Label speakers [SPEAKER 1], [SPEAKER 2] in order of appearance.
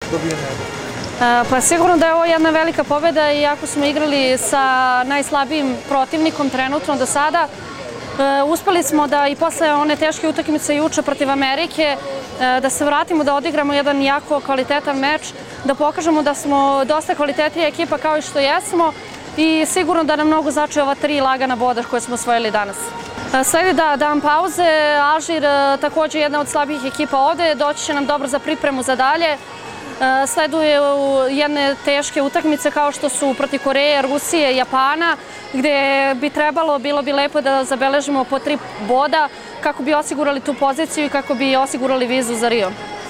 [SPEAKER 1] dobijanja medalja?
[SPEAKER 2] Pa sigurno da je ovo jedna velika pobjeda, iako smo igrali sa najslabijim protivnikom trenutno do sada. Uspeli smo da i posle one teške utakmice juče protiv Amerike da se vratimo, da odigramo jedan jako kvalitetan meč, da pokažemo da smo dosta kvalitetnija ekipa kao i što jesmo i sigurno da nam mnogo znači ova 3 lagana boda koje smo osvojili danas. Sledi dan pauze, Alžir također jedna od slabijih ekipa ovde, doći će nam dobro za pripremu za dalje. Sleduje jedne teške utakmice kao što su protiv Koreje, Rusije, Japana, gde bi bilo bi lepo da zabeležimo po 3 boda kako bi osigurali tu poziciju i kako bi osigurali vizu za Rio.